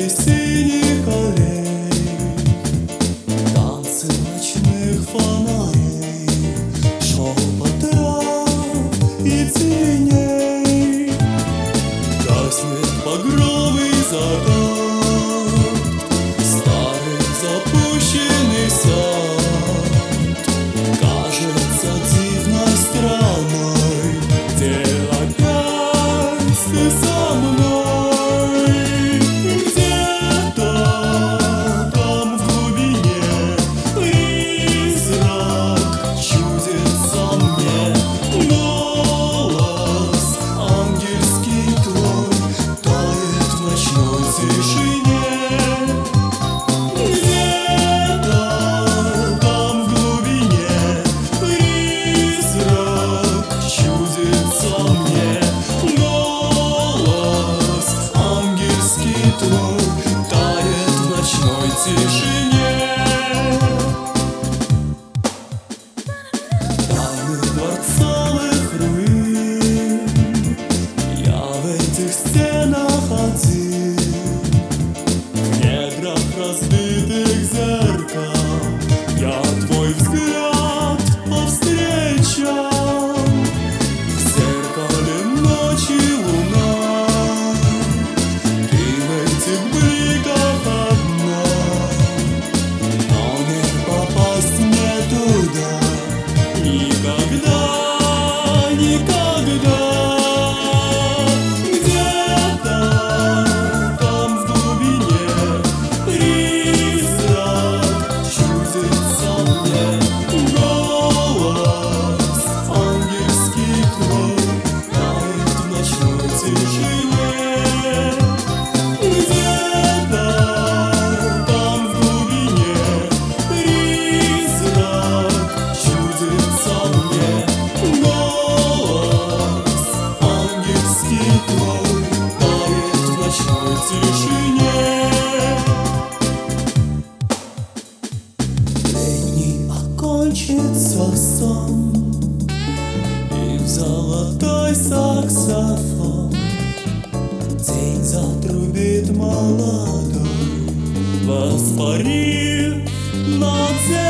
среди синих аллей, танцы ночных фонарей, шепот трав и теней. Гаснет багровый закат, старый запущенный сад кажется дивной страной, где опять ты со мной. Где-то там в глубине призрак чудится мне, голос ангельский твой тает в ночной тишине. Где-то там в глубине призрак чудится мне, голос ангельский твой тает в ночной тишине. Тайны дворцовых руин, я в этих стенах один, в недрах разбитых зеркал я твой взгляд повстречал. В зеркале ночи луна, ты в этих бликах одна, но не попасть мне туда никогда, никогда. Где-то там в глубине призрак чудится мне, голос ангельский твой тает в ночной тишине. Где-то там в глубине призрак чудится мне, голос ангельский твой тает в ночной тишине. Летний окончится сон, и в золотой саксофон день затрубит молодой, воспарив над землей.